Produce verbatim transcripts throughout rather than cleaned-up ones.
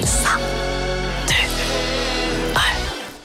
cent, deux, un.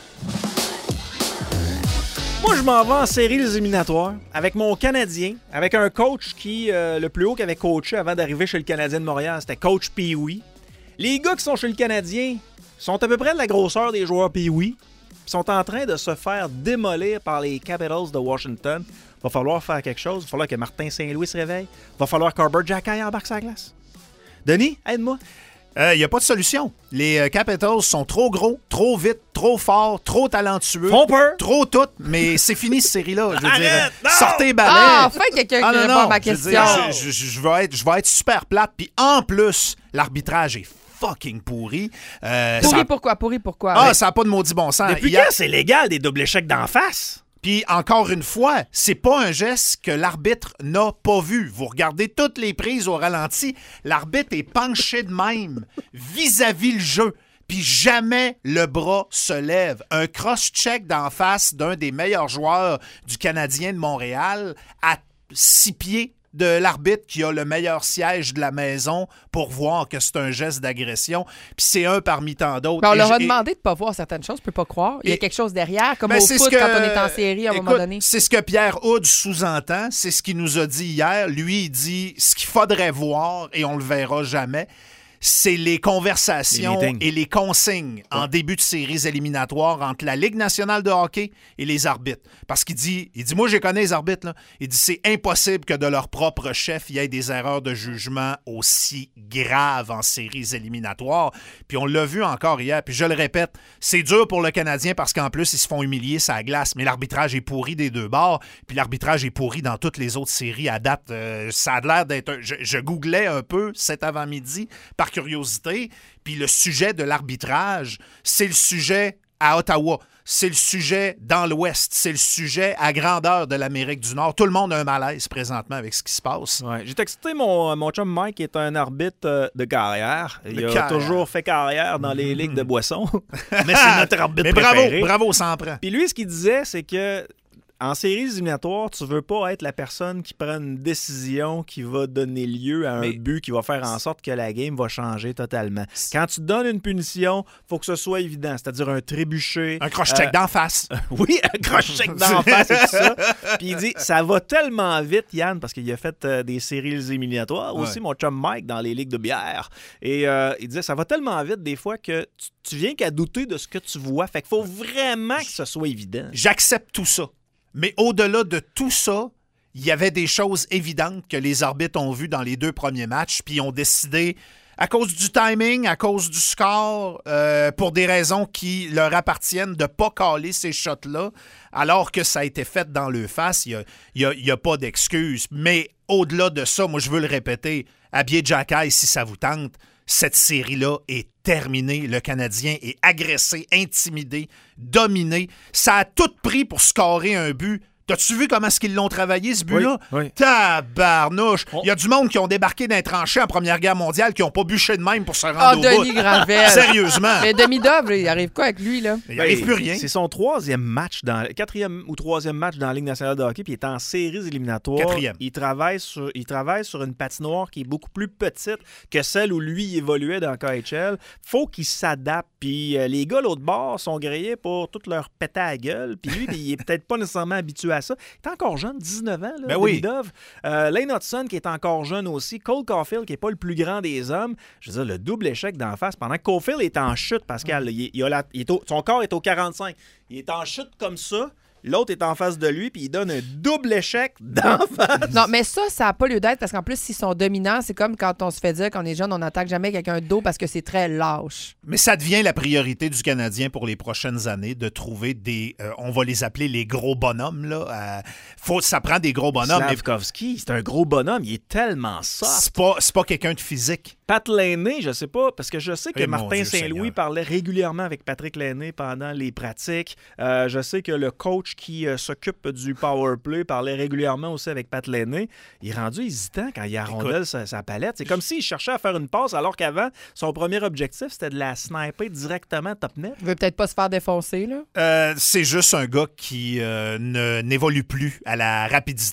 Moi, je m'en vais en séries éliminatoires avec mon Canadien, avec un coach qui, euh, le plus haut qu'il avait coaché avant d'arriver chez le Canadien de Montréal, c'était coach Pee-Wee. Les gars qui sont chez le Canadien sont à peu près de la grosseur des joueurs Pee-Wee. Ils sont en train de se faire démolir par les Capitals de Washington. Va falloir faire quelque chose. Il va falloir que Martin Saint-Louis se réveille. Va falloir qu'Arbor Xhekaj embarque sa glace. Denis, aide-moi. Il euh, n'y a pas de solution. Les euh, Capitals sont trop gros, trop vite, trop forts, trop talentueux. Font peur. Trop tout, mais c'est fini cette série-là. Je veux Arrête, dire, non! sortez balai. Ah, enfin quelqu'un Ah, qui non, répond non, à ma je veux question. dire, Je, je- je vais être, je vais être super plate. Puis en plus, l'arbitrage est fucking pourri. Euh, Pourri ça- pourquoi? Pourri pourquoi? Ah, Ouais. ça n'a pas de maudit bon sens. Depuis Hier- quand c'est légal des doubles échecs d'en face? Puis encore une fois, c'est pas un geste que l'arbitre n'a pas vu. Vous regardez toutes les prises au ralenti, l'arbitre est penché de même vis-à-vis le jeu. Puis jamais le bras se lève. Un cross-check d'en face d'un des meilleurs joueurs du Canadien de Montréal à six pieds de l'arbitre qui a le meilleur siège de la maison pour voir que c'est un geste d'agression. Puis c'est un parmi tant d'autres. Ben, on Et leur a je- et- demandé de ne pas voir certaines choses, je peux pas croire. Il y a Et- quelque chose derrière, comme Ben, au c'est foot ce que- quand on est en série à un moment Écoute, donné. C'est ce que Pierre Houd sous-entend, c'est ce qu'il nous a dit hier. Lui, il dit ce qu'il faudrait voir, et on le verra jamais, c'est les conversations Les meetings. et les consignes en début de séries éliminatoires entre la Ligue nationale de hockey et les arbitres. Parce qu'il dit, il dit, moi, je connais les arbitres, là. Il dit, c'est impossible que de leur propre chef, il y ait des erreurs de jugement aussi graves en séries éliminatoires. Puis on l'a vu encore hier, puis je le répète, c'est dur pour le Canadien parce qu'en plus, ils se font humilier sa glace, mais l'arbitrage est pourri des deux bords, puis l'arbitrage est pourri dans toutes les autres séries à date. Euh, ça a l'air d'être... un- Je, je googlais un peu cet avant-midi, par curiosité, puis le sujet de l'arbitrage, c'est le sujet à Ottawa, c'est le sujet dans l'Ouest, c'est le sujet à grandeur de l'Amérique du Nord. Tout le monde a un malaise présentement avec ce qui se passe. Ouais, j'ai texté mon, mon chum Mike, qui est un arbitre euh, de carrière. Il De a carrière. toujours fait carrière dans les ligues de boissons. Mais c'est notre arbitre Mais bravo, préféré. bravo, s'en prend. Puis lui, ce qu'il disait, c'est que en séries éliminatoires, tu veux pas être la personne qui prend une décision qui va donner lieu à un Mais- but qui va faire en sorte que la game va changer totalement. Quand tu donnes une punition, faut que ce soit évident, c'est-à-dire un trébuchet. Un cross-check euh, d'en face. Oui, un cross-check d'en face et tout ça. Puis il dit, ça va tellement vite, Yann, parce qu'il a fait euh, des séries éliminatoires. Aussi, Ouais. mon chum Mike, dans les ligues de bière. Et euh, il disait, ça va tellement vite des fois que tu, tu viens qu'à douter de ce que tu vois. Fait qu'il faut vraiment que ce soit évident. J'accepte tout ça. Mais au-delà de tout ça, il y avait des choses évidentes que les arbitres ont vues dans les deux premiers matchs, puis ont décidé, à cause du timing, à cause du score, euh, pour des raisons qui leur appartiennent, de ne pas caler ces shots-là, alors que ça a été fait dans le face. Il n'y a, il y a- il y a pas d'excuse. Mais au-delà de ça, moi, je veux le répéter, habillez Xhekaj si ça vous tente. Cette série-là est terminée. Le Canadien est agressé, intimidé, dominé. Ça a tout pris pour scorer un but. T'as-tu vu comment est-ce qu'ils l'ont travaillé, ce but-là? Oui, oui. Tabarnouche! Oh. Il y a du monde qui ont débarqué dans les tranchées en Première Guerre mondiale qui n'ont pas bûché de même pour se rendre Ah, au Denis bout. Gravel. Sérieusement. Mais Demi-Dove, là, il arrive quoi avec lui, là? Il n'arrive plus rien. C'est son troisième match, dans quatrième ou troisième match dans la Ligue nationale de hockey, puis il est en séries éliminatoires. Quatrième. Il travaille sur, il travaille sur une patinoire qui est beaucoup plus petite que celle où lui il évoluait dans K H L. Faut qu'il s'adapte. Puis euh, les gars l'autre bord sont grillés pour tout leur péter à la gueule. Puis lui, il est peut-être pas nécessairement habitué à ça. Il est encore jeune, dix-neuf ans, là, Ben oui. Demi-Dove. Euh, Lane Hudson qui est encore jeune aussi. Cole Caulfield qui est pas le plus grand des hommes. Je veux dire, le double échec d'en face. Pendant que Caulfield est en chute, Pascal, là, il, il a la- il est au- son corps est au quarante-cinq. Il est en chute comme ça. L'autre est en face de lui, puis il donne un double échec d'en face. Non, mais ça, ça n'a pas lieu d'être parce qu'en plus, s'ils sont dominants, c'est comme quand on se fait dire qu'on est jeune, on n'attaque jamais quelqu'un de dos parce que c'est très lâche. Mais ça devient la priorité du Canadien pour les prochaines années de trouver des, euh, on va les appeler les gros bonhommes, là. Euh, faut, ça prend des gros bonhommes. mais Slavkovski, c'est un gros bonhomme. Il est tellement soft. C'est pas, c'est pas quelqu'un de physique. Pat Lainé, je sais pas, parce que je sais que Eh, mon Martin Dieu Saint-Louis Seigneur. parlait régulièrement avec Patrick Lainé pendant les pratiques. Euh, je sais que le coach qui euh, s'occupe du power play parlait régulièrement aussi avec Pat Lainé. Il est rendu hésitant quand il arrondelle sa, sa palette. C'est comme s'il cherchait à faire une passe alors qu'avant, son premier objectif, c'était de la sniper directement top net. Il veut peut-être pas se faire défoncer, là. Euh, c'est juste un gars qui euh, ne, n'évolue plus à la rapidité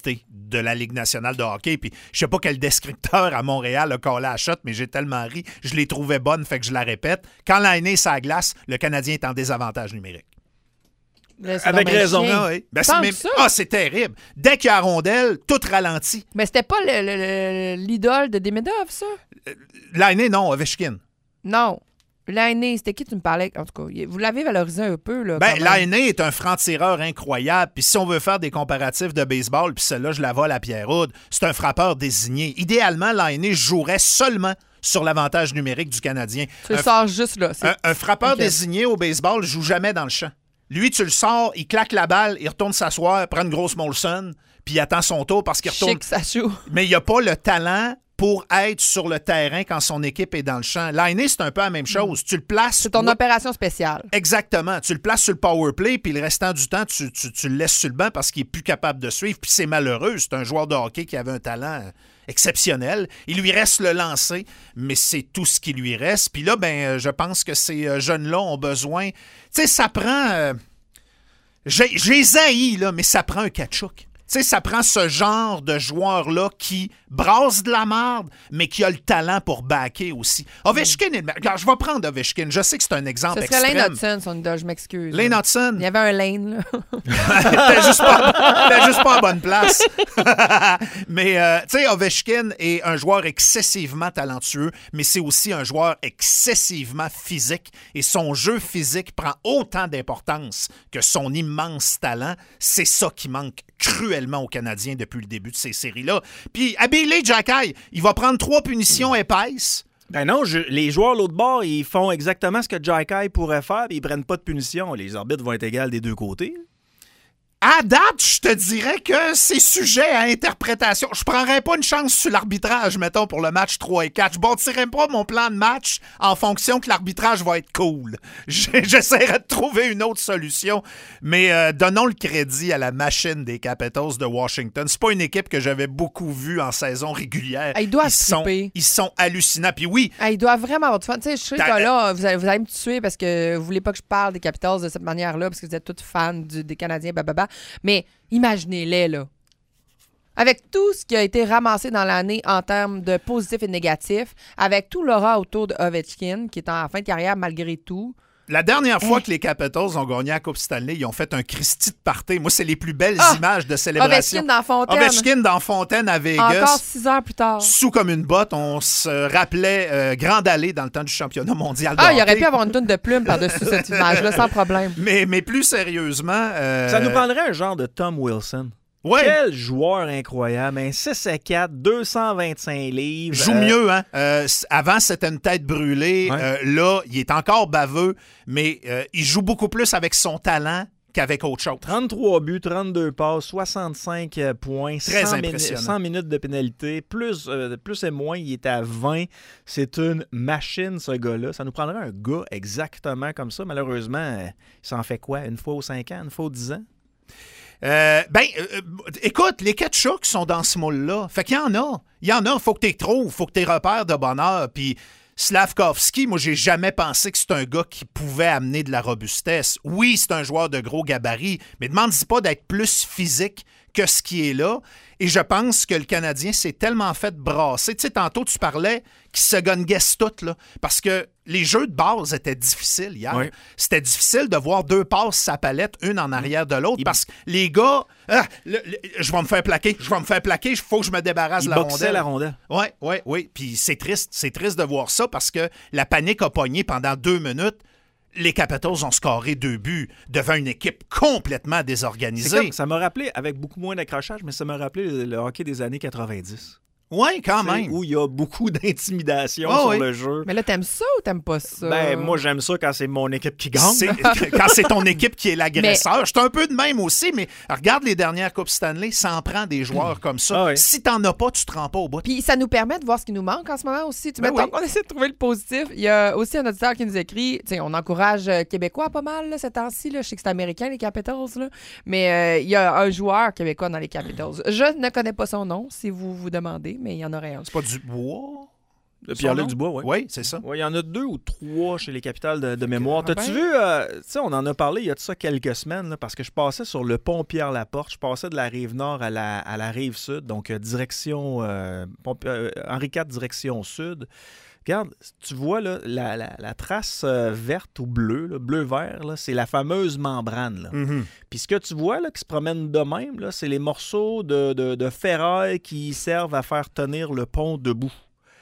de la Ligue nationale de hockey. Puis je sais pas quel descripteur à Montréal a collé à la shot, mais j'ai tellement ri. Je les trouvais bonnes, fait que je la répète. Quand Laine est à glace, le Canadien est en désavantage numérique. Là, c'est Avec donc bien raison. chien. Ah oui. Ben, Tant c'est, même... que ça? ah, c'est terrible. Dès qu'il y a la rondelle, tout ralentit. Mais c'était pas le- le- le- l'idole de Demidov, ça? Laine, non, Ovechkin. Non. L'année, c'était qui tu me parlais? En tout cas, vous l'avez valorisé un peu, là. Ben, quand même. Laine est un franc-tireur incroyable. Puis si on veut faire des comparatifs de baseball, puis celle-là, je la vole à Pierre-Houd, c'est un frappeur désigné. Idéalement, Laine jouerait seulement sur l'avantage numérique du Canadien. Tu le Un, sors juste là. C'est- un- un frappeur Ok. désigné au baseball joue jamais dans le champ. Lui, tu le sors, il claque la balle, il retourne s'asseoir, prend une grosse Molson, puis il attend son tour parce qu'il retourne. Chic, ça joue. Mais il n'a pas le talent pour être sur le terrain quand son équipe est dans le champ. Laine, c'est un peu la même chose. Tu le places... C'est ton où- opération spéciale. Exactement. Tu le places sur le power play, puis le restant du temps, tu, tu- tu le laisses sur le banc parce qu'il est plus capable de suivre. Puis c'est malheureux. C'est un joueur de hockey qui avait un talent euh, exceptionnel. Il lui reste le lancer, mais c'est tout ce qui lui reste. Puis là, ben, euh, je pense que ces euh, jeunes-là ont besoin... Tu sais, ça prend... euh, J'ai j'ai haï, là, mais ça prend un Tkachuk. Tu sais, ça prend ce genre de joueur-là qui brasse de la marde, mais qui a le talent pour backer aussi. Ovechkin, est... Alors, je vais prendre Ovechkin. Je sais que c'est un exemple Ce serait Lane extrême. Hudson, son idole, je m'excuse. Lane là. Hudson. Il y avait un Lane, là. T'es juste, pas- t'es juste pas en bonne place. mais, euh, tu sais, Ovechkin est un joueur excessivement talentueux, mais c'est aussi un joueur excessivement physique. Et son jeu physique prend autant d'importance que son immense talent. C'est ça qui manque cruellement aux Canadiens depuis le début de ces séries-là. Puis, Abile Jacky, il va prendre trois punitions épaisses. Ben non, je- les joueurs l'autre bord, ils font exactement ce que Jacky pourrait faire, puis ils prennent pas de punition. Les arbitres vont être égales des deux côtés. À date, je te dirais que c'est sujet à interprétation. Je prendrais pas une chance sur l'arbitrage, mettons, pour le match trois et quatre. Je bâtirais pas mon plan de match en fonction que l'arbitrage va être cool. J'essaierai de trouver une autre solution. Mais euh, donnons le crédit à la machine des Capitals de Washington. C'est pas une équipe que j'avais beaucoup vue en saison régulière. Ah, ils doivent ils sont, triper. ils sont hallucinants. Puis oui, Ah, il doit vraiment avoir du fun. Tu sais, je sais que T'as- là, vous allez, vous allez me tuer parce que vous voulez pas que je parle des Capitals de cette manière-là parce que vous êtes tous fans du- des Canadiens, bababa. Mais imaginez-les, là. Avec tout ce qui a été ramassé dans l'année en termes de positif et de négatif, avec tout l'aura autour de Ovechkin, qui est en fin de carrière malgré tout. la dernière fois Hein? que les Capitals ont gagné la Coupe Stanley, ils ont fait un Christy de party. Moi, c'est les plus belles Ah! images de célébration. Ovechkin dans Fontaine. Ovechkin dans Fontaine à Vegas. Encore six heures plus tard. Sous comme une botte, on se rappelait euh, Grande Allée dans le temps du championnat mondial de Ah, il aurait hockey. pu avoir une tonne de plumes par-dessus cette image-là, sans problème. mais, mais plus sérieusement... euh, Ça nous prendrait un genre de Tom Wilson. Ouais, Quel joueur incroyable. Un six à quatre, deux cent vingt-cinq livres. joue Euh, mieux, hein? Euh, c- avant, c'était une tête brûlée. Ouais. Euh, là, il est encore baveux, mais euh, il joue beaucoup plus avec son talent qu'avec autre chose. trente-trois buts, trente-deux passes, soixante-cinq euh, points, Très cent, minu- impressionnant. cent minutes de pénalité, plus, euh, plus et moins, il est à vingt. C'est une machine, ce gars-là. Ça nous prendrait un gars exactement comme ça. Malheureusement, euh, il s'en fait quoi? Une fois aux cinq ans? Une fois aux dix ans? Euh, ben, euh, euh, écoute, les Tkachuk sont dans ce moule-là. Fait qu'il y en a. Il y en a. Faut que tu les trouves. Faut que tu les repères de bonheur. Puis Slavkovski, moi, j'ai jamais pensé que c'est un gars qui pouvait amener de la robustesse. Oui, c'est un joueur de gros gabarit, mais demande-y pas d'être plus physique que ce qui est là. Et je pense que le Canadien s'est tellement fait brasser. Tu sais, tantôt, tu parlais qu'il se gonne-guesse tout, là. Parce que les jeux de base étaient difficiles hier. Oui. C'était difficile de voir deux passes sa palette, une en arrière de l'autre, Il- parce que les gars, ah, le- le- je vais me faire plaquer, je vais me faire plaquer, il faut que je me débarrasse Il de la boxait rondelle. la rondelle. Oui, oui, oui. Puis c'est triste. C'est triste de voir ça parce que la panique a pogné pendant deux minutes. Les Capitals ont scoré deux buts devant une équipe complètement C'est désorganisée. comme- ça m'a rappelé, avec beaucoup moins d'accrochage, mais ça m'a rappelé le, le hockey des années quatre-vingt-dix. Oui, quand Tu sais, même. Où il y a beaucoup d'intimidation Ah sur oui. le jeu. Mais là, t'aimes ça ou t'aimes pas ça? Ben, moi, j'aime ça quand c'est mon équipe qui gagne. C'est- quand c'est ton équipe qui est l'agresseur. Je suis un peu de même aussi, mais regarde les dernières Coupes Stanley, ça en prend des joueurs comme ça. Ah oui. Si t'en as pas, tu te rends pas au bout. Puis ça nous permet de voir ce qui nous manque en ce moment aussi. Tu Ben mettons oui. qu'on essaie de trouver le positif. Il y a aussi un auditeur qui nous écrit, tu sais, on encourage euh, Québécois pas mal là, ces temps-ci. Là. Je sais que c'est américain, les Capitals, là. Mais euh, il y a un joueur québécois dans les Capitals. Je ne connais pas son nom, si vous vous demandez, mais il y en aurait un. C'est pas du bois. De Pierre-Luc Dubois, oui. Oui, c'est ça. Oui, il y en a deux ou trois chez les capitales de, de mémoire. Ah T'as-tu ben. vu, euh, tu sais, on en a parlé il y a de ça quelques semaines, là, parce que je passais sur le pont Pierre-Laporte, je passais de la rive nord à la, à la rive sud, donc euh, direction, euh, pont, euh, Henri quatre, direction sud. Regarde, tu vois là, la, la, la trace euh, verte ou bleue, là, bleu-vert, là, c'est la fameuse membrane. Là. Mm-hmm. Puis ce que tu vois là, qui se promène de même, là, c'est les morceaux de, de, de ferraille qui servent à faire tenir le pont debout.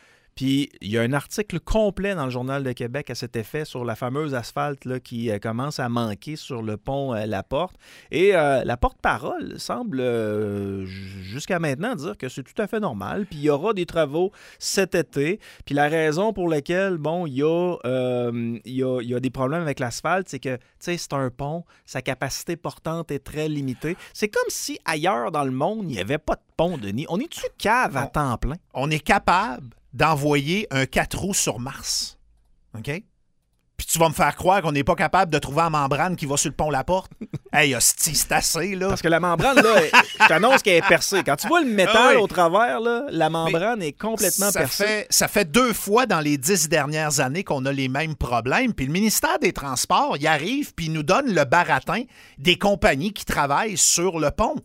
Puis il y a un article complet dans le Journal de Québec à cet effet sur la fameuse asphalte là, qui euh, commence à manquer sur le pont euh, La Porte. Et euh, la porte-parole semble euh, jusqu'à maintenant dire que c'est tout à fait normal. Puis il y aura des travaux cet été. Puis la raison pour laquelle, bon, il y a, euh, il y a, il y a des problèmes avec l'asphalte, c'est que, tu sais, c'est un pont, sa capacité portante est très limitée. C'est comme si ailleurs dans le monde, il n'y avait pas de pont, Denis. On est-tu cave à On- temps plein? On est capable d'envoyer un quatre roues sur Mars. OK? Puis tu vas me faire croire qu'on n'est pas capable de trouver la membrane qui va sur le pont La Porte. Hey, hostie, c'est assez, là. Parce que la membrane, là, est- je t'annonce qu'elle est percée. Quand tu vois le métal Ah oui. au travers, là, la membrane est complètement ça percée. Fait, ça fait deux fois dans les dix dernières années qu'on a les mêmes problèmes. Puis le ministère des Transports, il arrive puis il nous donne le baratin des compagnies qui travaillent sur le pont.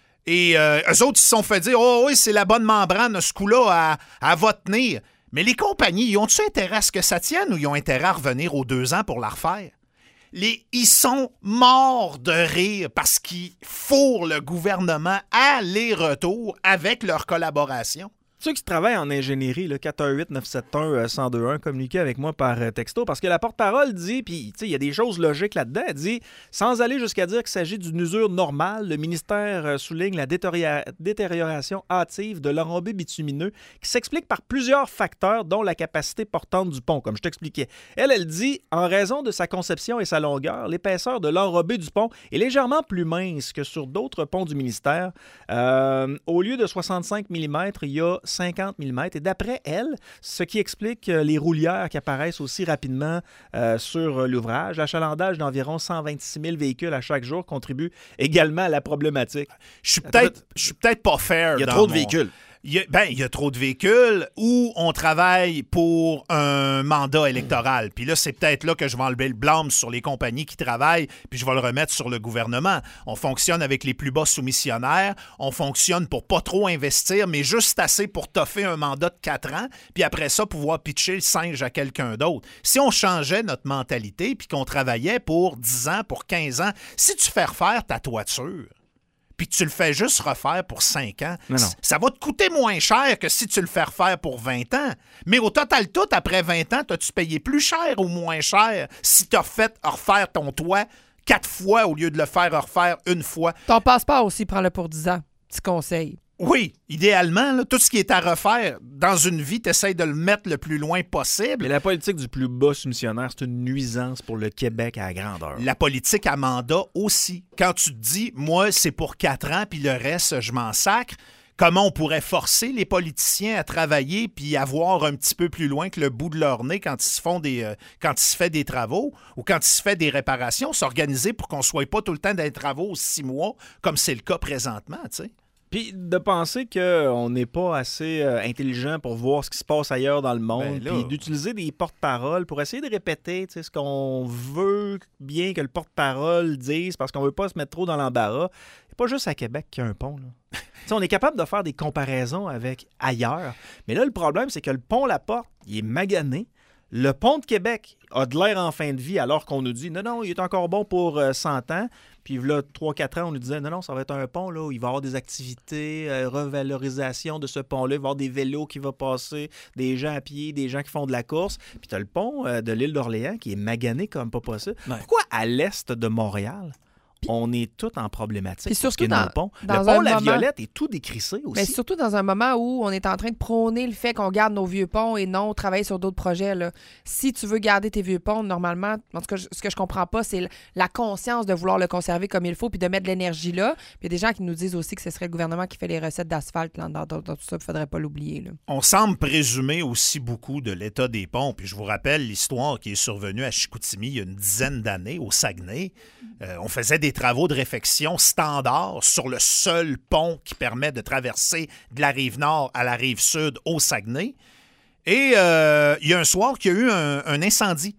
Et euh, eux autres, ils se sont fait dire « Oh oui, c'est la bonne membrane, ce coup-là, à, à va tenir. » Mais les compagnies, ils ont-tu intérêt à ce que ça tienne ou ils ont intérêt à revenir aux deux ans pour la refaire? Les, ils sont morts de rire parce qu'ils fourrent le gouvernement aller-retour avec leur collaboration. Ceux qui travaillent en ingénierie, là, quatre un huit neuf sept un un zéro deux un, communiquez avec moi par euh, texto, parce que la porte-parole dit, puis il y a des choses logiques là-dedans, elle dit, sans aller jusqu'à dire qu'il s'agit d'une usure normale, le ministère euh, souligne la détériora- détérioration hâtive de l'enrobé bitumineux qui s'explique par plusieurs facteurs, dont la capacité portante du pont, comme je t'expliquais. Elle, elle dit, en raison de sa conception et sa longueur, l'épaisseur de l'enrobé du pont est légèrement plus mince que sur d'autres ponts du ministère. Euh, au lieu de soixante-cinq millimètres, il y a cinquante millimètres. Et d'après elle, ce qui explique euh, les roulières qui apparaissent aussi rapidement euh, sur euh, l'ouvrage, l'achalandage d'environ cent vingt-six mille véhicules à chaque jour contribue également à la problématique. Je suis peut-être je suis peut-être pas fair. Il y a dans trop de mon- véhicules. Il y a, ben, il y a trop de véhicules ou on travaille pour un mandat électoral. Puis là, c'est peut-être là que je vais enlever le blâme sur les compagnies qui travaillent, puis je vais le remettre sur le gouvernement. On fonctionne avec les plus bas soumissionnaires, on fonctionne pour pas trop investir, mais juste assez pour toffer un mandat de quatre ans, puis après ça, pouvoir pitcher le singe à quelqu'un d'autre. Si on changeait notre mentalité, puis qu'on travaillait pour dix ans, pour quinze ans, si tu fais refaire ta toiture, puis tu le fais juste refaire pour cinq ans, Non, non. ça va te coûter moins cher que si tu le fais refaire pour vingt ans. Mais au total tout, après vingt ans, t'as-tu payé plus cher ou moins cher si tu as fait refaire ton toit quatre fois au lieu de le faire refaire une fois? Ton passeport aussi, prends-le pour dix ans. Petit conseil. Oui, idéalement, là, tout ce qui est à refaire dans une vie, tu essaies de le mettre le plus loin possible. Mais la politique du plus bas soumissionnaire, c'est une nuisance pour le Québec à la grandeur. La politique à mandat aussi. Quand tu te dis, moi, c'est pour quatre ans, puis le reste, je m'en sacre, comment on pourrait forcer les politiciens à travailler puis à voir un petit peu plus loin que le bout de leur nez quand ils se font des, euh, quand il se fait des travaux ou quand il se fait des réparations, s'organiser pour qu'on ne soit pas tout le temps dans les travaux six mois, comme c'est le cas présentement, tu sais. Puis de penser qu'on n'est pas assez euh, intelligent pour voir ce qui se passe ailleurs dans le monde, Ben là. puis d'utiliser des porte-paroles pour essayer de répéter tu sais, ce qu'on veut bien que le porte-parole dise parce qu'on veut pas se mettre trop dans l'embarras. C'est pas juste à Québec qu'il y a un pont. Là. Tu sais, on est capable de faire des comparaisons avec ailleurs, mais là, le problème, c'est que le pont La Porte, il est magané. Le pont de Québec a de l'air en fin de vie alors qu'on nous dit « Non, non, il est encore bon pour euh, cent ans ». Puis là, trois quatre ans, on nous disait « Non, non, ça va être un pont, là, où il va y avoir des activités, euh, revalorisation de ce pont-là, il va y avoir des vélos qui vont passer, des gens à pied, des gens qui font de la course. » Puis tu as le pont euh, de l'île d'Orléans qui est magané comme pas possible. Ouais. Pourquoi à l'est de Montréal, on est tout en problématique Puis pour ce qui est surtout dans le pont? dans Le pont un La moment- Violette est tout décrissé aussi. Mais surtout dans un moment où on est en train de prôner le fait qu'on garde nos vieux ponts et non travailler sur d'autres projets. Là. Si tu veux garder tes vieux ponts, normalement, en tout cas, je- ce que je comprends pas, c'est l- la conscience de vouloir le conserver comme il faut puis de mettre de l'énergie là. Puis il y a des gens qui nous disent aussi que ce serait le gouvernement qui fait les recettes d'asphalte là, dans, dans- dans tout ça. Il faudrait pas l'oublier. Là. On semble présumer aussi beaucoup de l'état des ponts. Puis je vous rappelle l'histoire qui est survenue à Chicoutimi il y a une dizaine d'années, au Saguenay. Euh, on faisait des travaux de réfection standard sur le seul pont qui permet de traverser de la rive nord à la rive sud au Saguenay. Et euh, il y a un soir qu'il y a eu un, un incendie.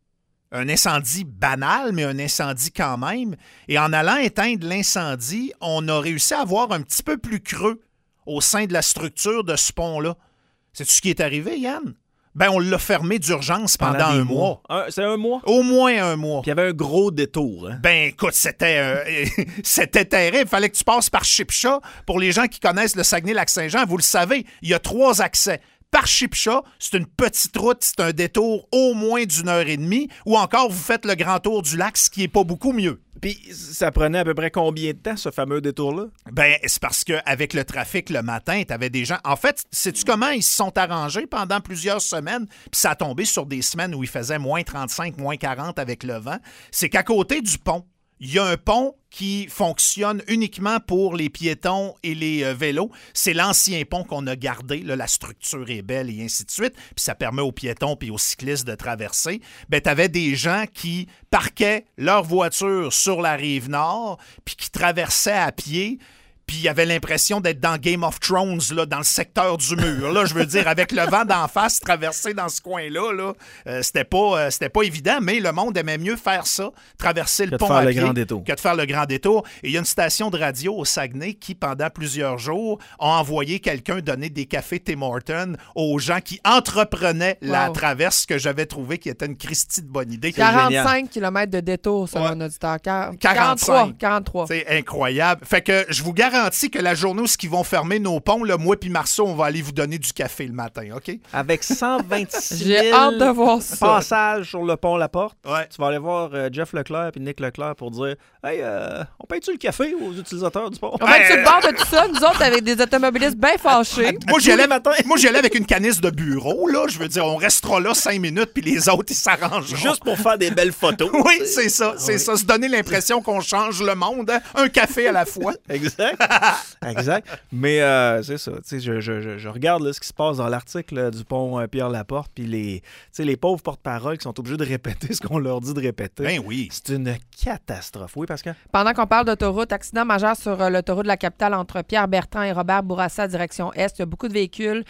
Un incendie banal, mais un incendie quand même. Et en allant éteindre l'incendie, on a réussi à avoir un petit peu plus creux au sein de la structure de ce pont-là. C'est-tu ce qui est arrivé, Yann? Ben, on l'a fermé d'urgence pendant, pendant un mois. mois. Un, c'est un mois? Au moins un mois. Puis il y avait un gros détour. Hein? Ben, écoute, c'était, euh, c'était terrible. Il fallait que tu passes par Chipcha. Pour les gens qui connaissent le Saguenay-Lac-Saint-Jean, vous le savez, il y a trois accès. Par Chipcha, c'est une petite route, c'est un détour au moins d'une heure et demie, ou encore vous faites le grand tour du lac, ce qui n'est pas beaucoup mieux. Puis ça prenait à peu près combien de temps, ce fameux détour-là? Ben, c'est parce qu'avec le trafic le matin, t'avais des gens... En fait, sais-tu comment ils se sont arrangés pendant plusieurs semaines? Puis ça a tombé sur des semaines où il faisait moins trente-cinq, moins quarante avec le vent. C'est qu'à côté du pont, il y a un pont qui fonctionne uniquement pour les piétons et les euh, vélos. C'est l'ancien pont qu'on a gardé. Là, la structure est belle et ainsi de suite. Puis ça permet aux piétons et aux cyclistes de traverser. Ben, tu avais des gens qui parquaient leur voiture sur la rive nord puis qui traversaient à pied. Puis il y avait l'impression d'être dans Game of Thrones, là, dans le secteur du mur. Là, je veux dire, avec le vent d'en face, traverser dans ce coin-là, là, euh, c'était pas, euh, c'était pas évident, mais le monde aimait mieux faire ça, traverser le que pont de faire à le pied, grand détour. que de faire le grand détour. Et il y a une station de radio au Saguenay qui, pendant plusieurs jours, a envoyé quelqu'un donner des cafés Tim Hortons aux gens qui entreprenaient wow. la traverse, que j'avais trouvé qui était une Christie de bonne idée. quarante-cinq kilomètres de détour, selon ouais. notre auditeur. quarante-cinq. quarante-trois. C'est incroyable. Fait que je vous garantis que la journée où ils vont fermer nos ponts, là, moi puis Marceau, on va aller vous donner du café le matin, OK? Avec cent vingt-six J'ai hâte de voir ça. passages sur le pont La Porte, ouais. tu vas aller voir euh, Jeff Leclerc et Nick Leclerc pour dire « Hey, euh, on paye-tu le café aux utilisateurs du pont? » On va être sur le bord de tout ça, nous autres, avec des automobilistes bien fâchés. Moi, j'y allais, moi, j'y allais avec une canisse de bureau, là. Je veux dire, on restera là cinq minutes puis les autres, ils s'arrangeront. Juste pour faire des belles photos. Oui, c'est ça, c'est oui. ça. Se donner l'impression qu'on change le monde, hein? Un café à la fois. Exact. Exact. Mais euh, c'est ça. Je, je, je, je regarde là, ce qui se passe dans l'article là, du pont euh, Pierre-Laporte, puis les, les pauvres porte-paroles qui sont obligés de répéter ce qu'on leur dit de répéter. Ben oui. C'est une catastrophe. Oui, Pascal? Pendant qu'on parle d'autoroute, accident majeur sur euh, l'autoroute de la capitale entre Pierre Bertrand et Robert Bourassa, direction Est. Il y a beaucoup de véhicules.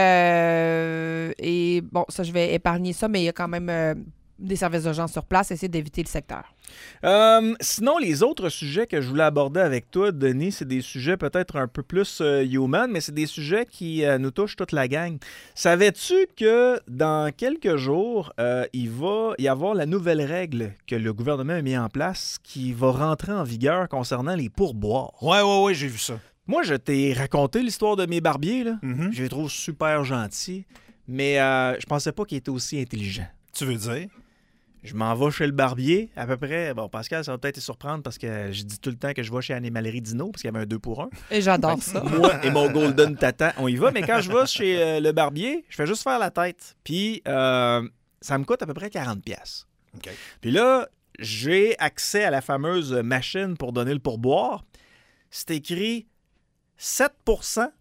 Euh, et bon, ça, je vais épargner ça, mais il y a quand même euh, des services d'urgence sur place. Essayez d'éviter le secteur. Euh, sinon, les autres sujets que je voulais aborder avec toi, Denis, c'est des sujets peut-être un peu plus euh, human, mais c'est des sujets qui euh, nous touchent toute la gang. Savais-tu que dans quelques jours, euh, il va y avoir la nouvelle règle que le gouvernement a mis en place qui va rentrer en vigueur concernant les pourboires? Ouais, ouais, ouais, j'ai vu ça. Moi, je t'ai raconté l'histoire de mes barbiers, là. Mm-hmm. Je les trouve super gentils, mais euh, je pensais pas qu'ils étaient aussi intelligents. Tu veux dire? Je m'en vais chez le barbier, à peu près. Bon, Pascal, ça va peut-être te surprendre parce que je dis tout le temps que je vais chez Animalerie Dino parce qu'il y avait un deux pour un. Et j'adore ça. Moi et mon Golden Tata, on y va. Mais quand je vais chez euh, le barbier, je fais juste faire la tête. Puis, euh, ça me coûte à peu près quarante dollars. Okay. Puis là, j'ai accès à la fameuse machine pour donner le pourboire. C'est écrit sept pour cent,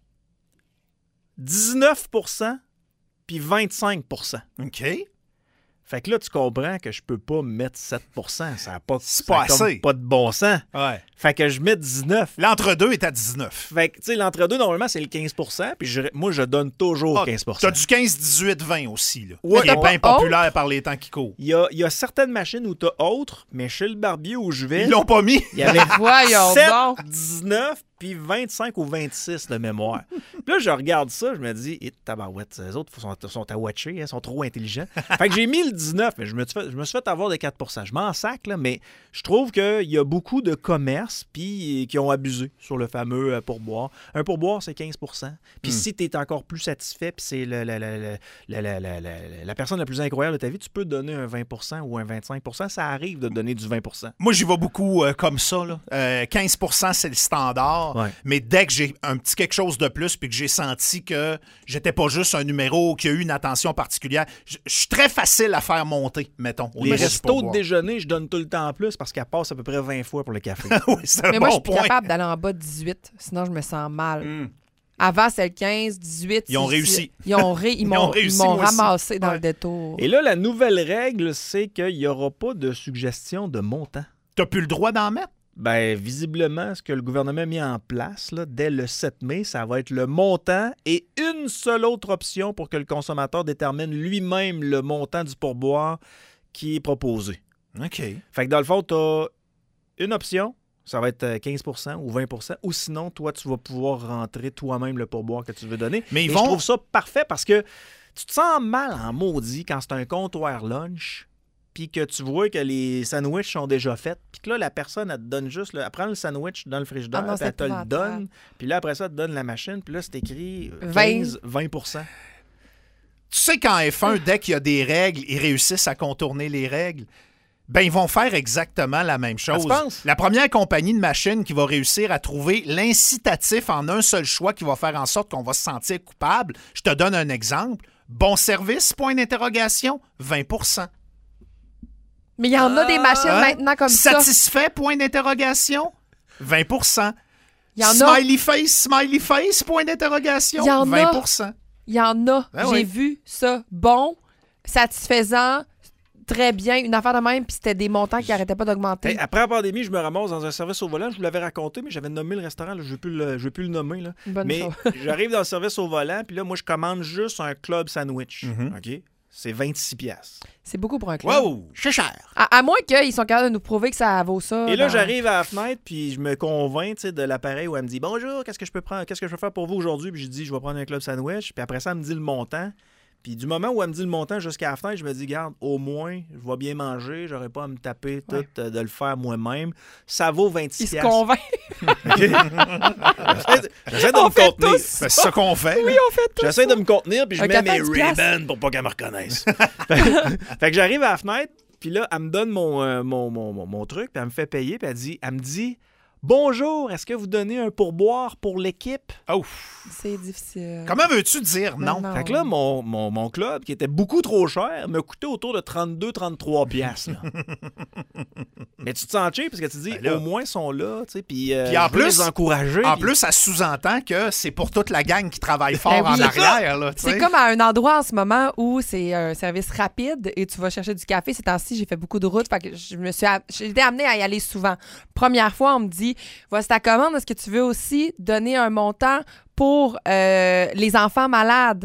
dix-neuf pour cent, puis vingt-cinq pour cent. OK. Fait que là, tu comprends que je peux pas mettre sept pour cent. Ça n'a pas, c'est ça pas a comme assez. Pas de bon sens. Ouais. Fait que je mets dix-neuf. L'entre-deux est à dix-neuf. Fait que, tu sais, l'entre-deux, normalement, c'est le quinze pour cent. Puis je, moi, je donne toujours ah, quinze pour cent. T'as du quinze, dix-huit, vingt aussi, là. Ouais, qui est bien populaire autre? Par les temps qui courent. Il y a, il y a certaines machines où t'as autre, mais chez le barbier où je vais... Ils l'ont pas mis. Il y avait Voyons sept, donc. dix-neuf, puis vingt-cinq ou vingt-six de mémoire. Puis là, je regarde ça, je me dis, eh, tabarouette, les autres sont, sont à watcher, ils hein, sont trop intelligents. Fait que j'ai mis le dix-neuf, mais je me suis fait, je me suis fait avoir des quatre pour cent. Je m'en sac, là, mais je trouve qu'il y a beaucoup de commerces puis, qui ont abusé sur le fameux euh, pourboire. Un pourboire, c'est quinze pour cent. Puis mm. si tu es encore plus satisfait, puis c'est le, le, le, le, le, le, le, la personne la plus incroyable de ta vie, tu peux donner un vingt pour cent ou un vingt-cinq pour cent. Ça arrive de donner du vingt pour cent. Moi, j'y vais beaucoup euh, comme ça. Là. Euh, quinze pour cent, c'est le standard. Ouais. Mais dès que j'ai un petit quelque chose de plus puis que j'ai senti que j'étais pas juste un numéro qui a eu une attention particulière, je suis très facile à faire monter, mettons. Les restos de déjeuner, je donne tout le temps en plus parce qu'elle passe à peu près vingt fois pour le café. Oui, c'est un Mais bon moi, je suis plus point. capable d'aller en bas de dix-huit, sinon je me sens mal. Mm. Avant, c'est le quinze, dix-huit. Ils ont réussi. Ils ont ré, ils, ils m'ont, ont réussi, ils m'ont moi ramassé aussi. dans Ouais. le détour. Et là, la nouvelle règle, c'est qu'il n'y aura pas de suggestion de montant. T'as plus le droit d'en mettre? Ben, visiblement, ce que le gouvernement a mis en place là, dès le sept mai, ça va être le montant et une seule autre option pour que le consommateur détermine lui-même le montant du pourboire qui est proposé. OK. Fait que dans le fond, tu as une option, ça va être quinze pour cent ou vingt pour cent, ou sinon, toi, tu vas pouvoir rentrer toi-même le pourboire que tu veux donner. Mais ils et vont... je trouve ça parfait parce que tu te sens mal en maudit quand c'est un comptoir lunch puis que tu vois que les sandwichs sont déjà faits, puis que là, la personne, elle te donne juste... Là, elle prend le sandwich dans le frigidaire, Ah non, puis elle c'est te le épouvantable. donne, puis là, après ça, elle te donne la machine, puis là, c'est écrit vingt. quinze vingt pour cent. Tu sais qu'en F un, dès qu'il y a des règles, ils réussissent à contourner les règles. Ben, ils vont faire exactement la même chose. Ah, tu penses? La première compagnie de machines qui va réussir à trouver l'incitatif en un seul choix qui va faire en sorte qu'on va se sentir coupable, je te donne un exemple. Bon service, point d'interrogation, vingt pour cent. Mais il y en a des machines Hein? maintenant comme ça. Satisfait, point d'interrogation, vingt pour cent. Il y en a. Smiley face, smiley face, point d'interrogation, Il y en a. vingt pour cent. Il y en a. Ah J'ai oui. vu ça. Bon, satisfaisant, très bien. Une affaire de même, puis c'était des montants qui n'arrêtaient pas d'augmenter. Hey, après la pandémie, je me ramasse dans un service au volant. Je vous l'avais raconté, mais j'avais nommé le restaurant. Là, je ne vais, plus le- je vais plus le nommer. Là. Bonne mais chose. j'arrive dans le service au volant, puis là, moi, je commande juste un club sandwich. Mhm. OK? C'est vingt-six piastres. C'est beaucoup pour un club. Wow, c'est cher. À, à moins qu'ils sont capables de nous prouver que ça vaut ça. Et là, dans- j'arrive à la fenêtre, puis je me convainc tu sais, de l'appareil où elle me dit « Bonjour, qu'est-ce que je peux prendre, qu'est-ce que je peux faire pour vous aujourd'hui? » Puis je dis « Je vais prendre un club sandwich. » Puis après ça, elle me dit le montant. Puis du moment où elle me dit le montant jusqu'à la fenêtre, je me dis « Garde, au moins, je vais bien manger. J'aurai pas à me taper tout Ouais. euh, de le faire moi-même. Ça vaut vingt-six Ils se piastres. convainquent. J'essaie de- J'essaie de On me fait contenir. tous. Ben, c'est ça qu'on fait. Oui, on fait tout. J'essaie de me contenir, puis je Un mets café à mes dix piastres. Ray-Ban pour pas qu'elle me reconnaisse. Fait que j'arrive à la fenêtre, puis là, elle me donne mon, euh, mon, mon, mon, mon truc, puis elle me fait payer, puis elle, dit, elle me dit « Bonjour, est-ce que vous donnez un pourboire pour l'équipe? Oh. C'est difficile. Comment veux-tu dire non? Non. Fait que là, mon, mon, mon club, qui était beaucoup trop cher, me coûtait autour de trente-deux trente-trois piastres. là. Mais tu te sens cheap parce que tu te dis, Ben là. au moins, ils sont là, tu sais, puis euh, Puis en je veux plus- les encourager. En puis- plus, ça sous-entend que c'est pour toute la gang qui travaille fort Ben oui. en C'est arrière. Là, tu C'est sais. comme à un endroit en ce moment où c'est un service rapide et tu vas chercher du café. Ces temps-ci, j'ai fait beaucoup de routes. Fait que je me suis a- j'ai été amenée à y aller souvent. Première fois, on me dit voici ta commande. Est-ce que tu veux aussi donner un montant pour euh, les enfants malades?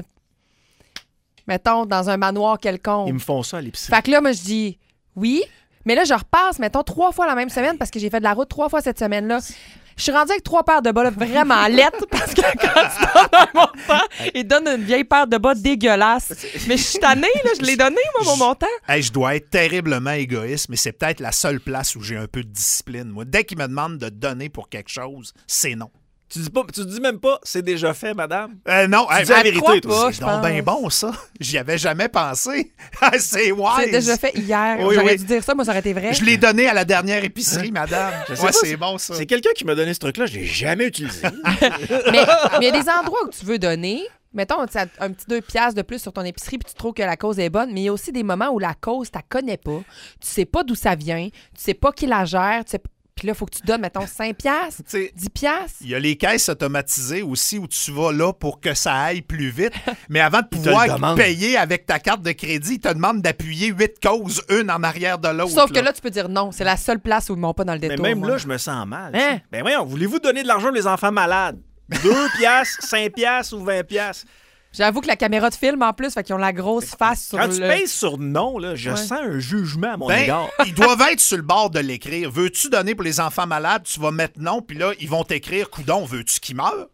Mettons, dans un manoir quelconque. Ils me font ça à l'épicerie. Fait que là, moi, je dis oui. Mais là, je repasse, mettons, trois fois la même semaine parce que j'ai fait de la route trois fois cette semaine-là. Je suis rendue avec trois paires de bas là, vraiment lettres parce que quand tu donnes un montant, ils donnent une vieille paire de bas dégueulasse. Mais je suis tannée, là, je l'ai donné, moi, mon montant. Hey, je dois être terriblement égoïste, mais c'est peut-être la seule place où j'ai un peu de discipline. Moi, dès qu'ils me demandent de donner pour quelque chose, c'est non. Tu dis pas, tu dis même pas, c'est déjà fait, madame. Euh, non, Tu hey, dis la hey, vérité, crois toi. pas. c'est je donc pense. bien bon, ça. J'y avais jamais pensé. c'est wise. J'ai déjà fait hier. Oui, J'aurais oui. dû dire ça, moi, ça aurait été vrai. Je l'ai donné à la dernière épicerie, madame. Je sais Ouais, pas, c'est bon, ça. C'est quelqu'un qui m'a donné ce truc-là, je l'ai jamais utilisé. mais mais il y a des endroits où tu veux donner. Mettons, tu as un petit deux piastres de plus sur ton épicerie puis tu trouves que la cause est bonne, mais il y a aussi des moments où la cause, tu la connais pas. Tu sais pas d'où ça vient. Tu sais pas qui la gère. Tu sais... Puis là, il faut que tu donnes, mettons, cinq piastres, Tu sais, dix piastres. il y a les caisses automatisées aussi où tu vas là pour que ça aille plus vite. Mais avant de te le pouvoir demandent. payer avec ta carte de crédit, ils te demandent d'appuyer huit causes, une en arrière de l'autre. Sauf que là, tu peux dire non. C'est la seule place où ils m'ont pas dans le Mais détour. même moi. là, je me sens mal. Hein? tu sais. Ben voyons, voulez-vous donner de l'argent aux enfants malades? deux piastres, cinq piastres ou vingt piastres? J'avoue que la caméra de film, en plus, fait qu'ils ont la grosse face sur Quand le... tu payes sur non, là, je Ouais. sens un jugement à mon Ben, égard. ils doivent être sur le bord de l'écrire. Veux-tu donner pour les enfants malades? Tu vas mettre non, puis là, ils vont t'écrire, coudon, veux-tu qu'ils meurent?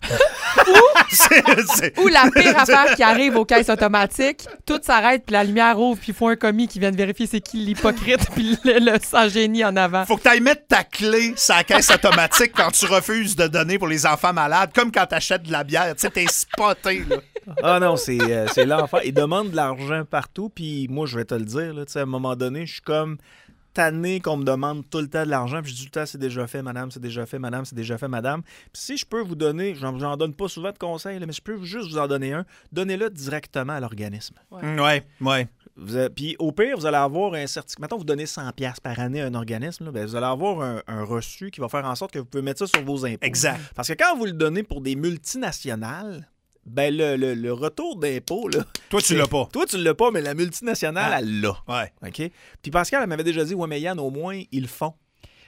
C'est- c'est- Ou la pire affaire qui arrive aux caisses automatiques, tout s'arrête, puis la lumière ouvre, puis il faut un commis qui vienne vérifier c'est qui l'hypocrite, puis le, le sans-génie en avant. Faut que tu ailles mettre ta clé sur la caisse automatique quand tu refuses de donner pour les enfants malades, comme quand tu achètes de la bière. Tu sais, t'es spoté, là. Ah non, c'est euh, c'est l'enfer. Ils demandent de l'argent partout, puis moi, je vais te le dire, là, tu sais, à un moment donné, je suis comme tanné qu'on me demande tout le temps de l'argent, puis je dis tout le temps, c'est déjà fait, madame, c'est déjà fait, madame, c'est déjà fait, madame. Puis si je peux vous donner, j'en, j'en donne pas souvent de conseils, là, mais je peux juste vous en donner un, donnez-le directement à l'organisme. Ouais, ouais. Vous avez- Puis au pire, vous allez avoir un certificat. Mettons, vous donnez cent piastres par année à un organisme, là, ben, vous allez avoir un, un reçu qui va faire en sorte que vous pouvez mettre ça sur vos impôts. Exact. Parce que quand vous le donnez pour des multinationales, ben le, le- le retour d'impôt, là. Toi, tu l'as pas. Toi, tu l'as pas, mais la multinationale, Ah. elle l'a. Ouais. OK? Puis Pascal, elle m'avait déjà dit, ouais, mais Yann, au moins, ils le font.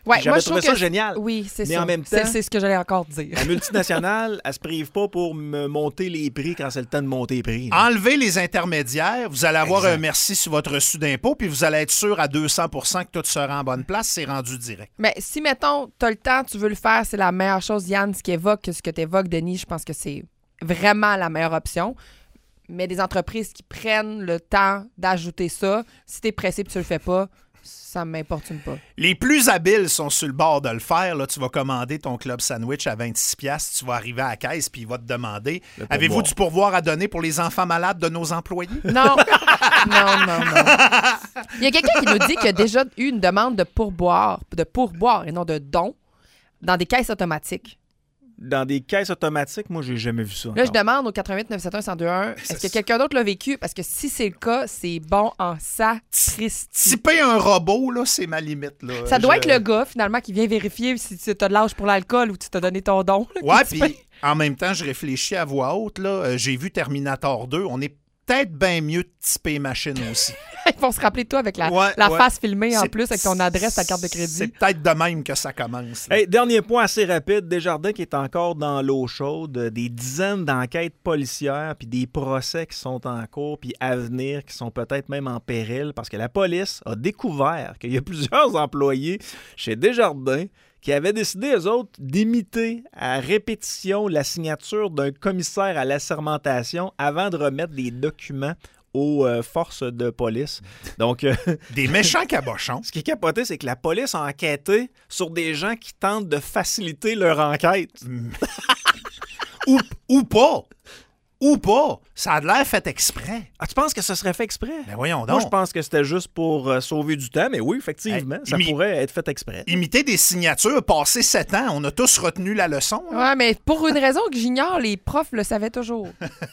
Ouais, J'avais moi, je trouvé trouve ça que- génial. Oui, c'est Mais ça. en même C'est- temps- c'est ce que j'allais encore dire. La multinationale, elle se prive pas pour me monter les prix quand c'est le temps de monter les prix. là. Enlevez les intermédiaires, vous allez avoir Exact. un merci sur votre reçu d'impôt, puis vous allez être sûr à deux cents pour cent que tout sera en bonne place, c'est rendu direct. Mais si, mettons, tu as le temps, tu veux le faire, c'est la meilleure chose. Yann, ce qui évoque, ce que tu évoques, Denis, je pense que c'est vraiment la meilleure option. Mais des entreprises qui prennent le temps d'ajouter ça, si tu es pressé et tu le fais pas, ça m'importune pas. Les plus habiles sont sur le bord de le faire. Là, tu vas commander ton club sandwich à vingt-six piastres, tu vas arriver à la caisse, puis il va te demander Le pourboire. avez-vous du pourboire à donner pour les enfants malades de nos employés? Non, non, non, non. Il y a quelqu'un qui nous dit qu'il y a déjà eu une demande de pourboire, de pourboire et non de don, dans des caisses automatiques. Dans des caisses automatiques, moi, j'ai jamais vu ça. Là, je encore. demande au quatre-vingt-huit neuf cent soixante et un cent deux un, est-ce que quelqu'un d'autre l'a vécu? Parce que si c'est le cas, c'est bon en sacristi. Typer un robot, là, c'est ma limite. Là. Ça doit Je- être le gars, finalement, qui vient vérifier si tu as de l'âge pour l'alcool ou tu t'as donné ton don. là, Ouais, qui te puis paye. en même temps, je réfléchis à voix haute. Là. Euh, J'ai vu Terminator deux. On est peut-être bien mieux de typer machine aussi. Ils vont se rappeler de toi avec la, Ouais, la ouais. face filmée en C'est- plus, avec ton adresse, ta carte de C'est crédit. peut-être de même que ça commence. là. Hey, dernier point assez rapide. Desjardins qui est encore dans l'eau chaude. euh, Des dizaines d'enquêtes policières, puis des procès qui sont en cours, puis à venir, qui sont peut-être même en péril, parce que la police a découvert qu'il y a plusieurs employés chez Desjardins qui avaient décidé, eux autres, d'imiter à répétition la signature d'un commissaire à l'assermentation avant de remettre des documents aux euh, forces de police. Donc, euh, Des méchants cabochons. ce qui est capoté, c'est que la police a enquêté sur des gens qui tentent de faciliter leur enquête. ou, ou pas. Ou pas. Ça a l'air fait exprès. Ah, tu penses que ce serait fait exprès? Ben voyons Moi, donc. je pense que c'était juste pour euh, sauver du temps, mais oui, effectivement, Hey, ça imi- pourrait être fait exprès. Imiter des signatures, passer sept ans, on a tous retenu la leçon. là. Ouais, mais pour une raison que j'ignore, les profs le savaient toujours.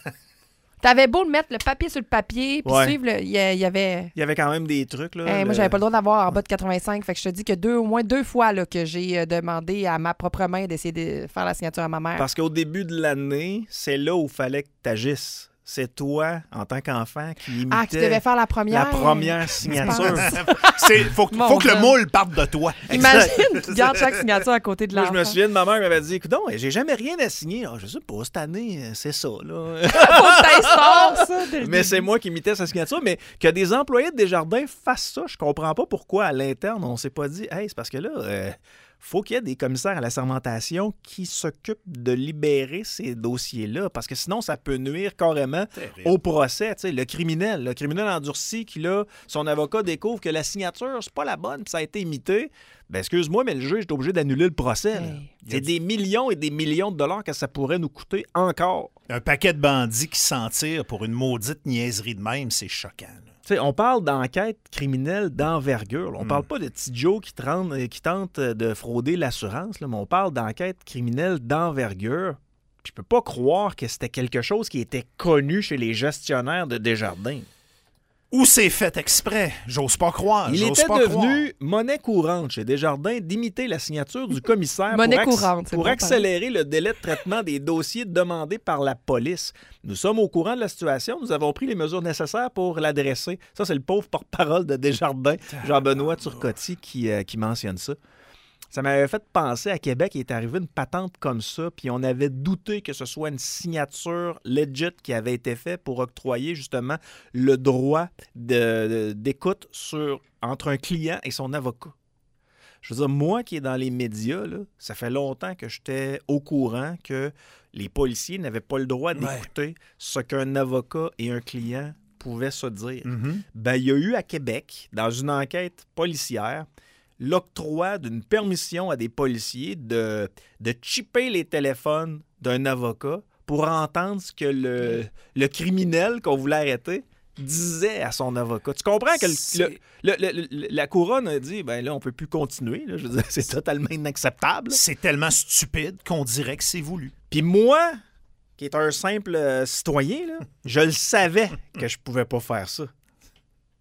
T'avais beau le mettre le papier sur le papier, puis Ouais. suivre, le- il y, a- il y avait... Il y avait quand même des trucs. Là, Hey, le- Moi, j'avais pas le droit d'avoir en bas de quatre-vingt-cinq, fait que je te dis que deux, au moins deux fois là, que j'ai euh, demandé à ma propre main d'essayer de faire la signature à ma mère. Parce qu'au début de l'année, c'est là où il fallait que tu agisses. C'est toi, en tant qu'enfant, qui imitais Ah, qui devait faire la première. la première signature. C'est, faut, Mon faut que le Dieu. moule parte de toi. Imagine, tu gardes chaque signature à côté de Moi, l'enfant. je me souviens de ma mère qui m'avait dit, écoute, j'ai jamais rien à signer. Ah, je sais pas, cette année, c'est ça, là. Faut que t'installes ça. dès le Mais début. c'est moi qui imitais sa signature. Mais que des employés de Desjardins fassent ça, je comprends pas pourquoi à l'interne, on s'est pas dit, hey, c'est parce que là, euh, faut qu'il y ait des commissaires à la sermentation qui s'occupent de libérer ces dossiers-là. Parce que sinon, ça peut nuire carrément au procès. Tu sais, le criminel, le criminel endurci qui, là, son avocat découvre que la signature, c'est pas la bonne, puis ça a été imité. Ben, excuse-moi, mais le juge est obligé d'annuler le procès. là. Hey. C'est des millions et des millions de dollars que ça pourrait nous coûter encore. Un paquet de bandits qui s'en tirent pour une maudite niaiserie de même, c'est choquant. là. Tu sais, on parle d'enquête criminelle d'envergure. là. On Mm. parle pas de petit Joe qui, trente- qui tente de frauder l'assurance, là, mais on parle d'enquête criminelle d'envergure. Puis je peux pas croire que c'était quelque chose qui était connu chez les gestionnaires de Desjardins. Ou c'est fait exprès. J'ose pas croire. Il J'ose était pas devenu monnaie courante chez Desjardins d'imiter la signature du commissaire Monnaie pour, acc- courante, c'est pour bon, accélérer le délai de traitement des dossiers demandés par la police. Nous sommes au courant de la situation. Nous avons pris les mesures nécessaires pour l'adresser. Ça, c'est le pauvre porte-parole de Desjardins, Jean-Benoît Turcotte, qui, euh, qui mentionne ça. Ça m'avait fait penser à Québec, il est arrivé une patente comme ça, puis on avait douté que ce soit une signature legit qui avait été faite pour octroyer justement le droit de- de- d'écoute sur, entre un client et son avocat. Je veux dire, moi qui est dans les médias, là, ça fait longtemps que j'étais au courant que les policiers n'avaient pas le droit d'écouter ce qu'un avocat et un client pouvaient se dire. Mhm. Ben, il y a eu à Québec, dans une enquête policière, l'octroi d'une permission à des policiers de, de chipper les téléphones d'un avocat pour entendre ce que le, le criminel qu'on voulait arrêter disait à son avocat. Tu comprends que le- C'est- le- le- le- la couronne a dit, ben là, on peut plus continuer. là. Je veux dire, c'est totalement inacceptable. C'est tellement stupide qu'on dirait que c'est voulu. Puis moi, qui est un simple euh, citoyen, là, je le savais que je pouvais pas faire ça.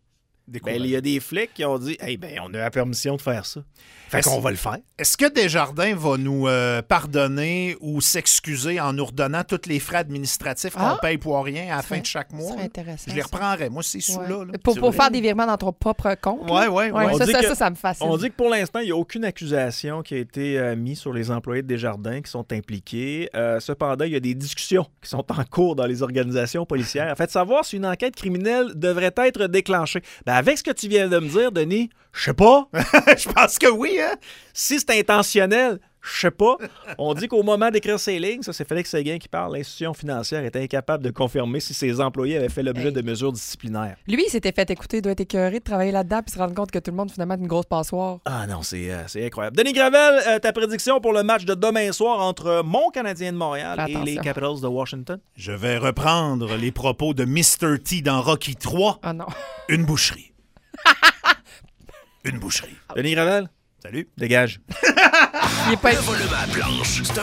découragé. Ben, il y a des flics qui ont dit, hey, ben, on a la permission de faire ça. Fait Est-ce- qu'on va le faire. Est-ce que Desjardins va nous euh, pardonner ou s'excuser en nous redonnant tous les frais administratifs qu'on Ah! paye pour rien à la Ça fin serait- de chaque Ça mois? serait là? intéressant. Je les ça. reprendrais, moi, ces Ouais. sous-là. là. Pour, C'est pour vrai. faire des virements dans ton propre compte. là. Ouais, ouais, ouais. On ça, dit ça, que- ça, ça me fascine. On dit que pour l'instant, il n'y a aucune accusation qui a été euh, mise sur les employés de Desjardins qui sont impliqués. Euh, cependant, il y a des discussions qui sont en cours dans les organisations policières. En fait, savoir si une enquête criminelle devrait être déclenchée. Ben, avec ce que tu viens de me dire, Denis, je sais pas. Je pense que oui, hein? Si c'est intentionnel, je sais pas. On dit qu'au moment d'écrire ces lignes, ça c'est Félix Séguin qui parle, l'institution financière était incapable de confirmer si ses employés avaient fait l'objet Hey. de mesures disciplinaires. Lui, il s'était fait écouter, il doit être écœuré de travailler là-dedans puis se rendre compte que tout le monde, finalement, est une grosse passoire. Ah non, c'est euh, c'est incroyable. Denis Gravel, euh, ta prédiction pour le match de demain soir entre mon Canadien de Montréal Fais et les attention. Capitals de Washington? Je vais reprendre les propos de mister T dans Rocky trois. Ah non. Une boucherie. Une boucherie. Denis Gravel, Salut. dégage. Il est pas Le volume à la planche, c'est un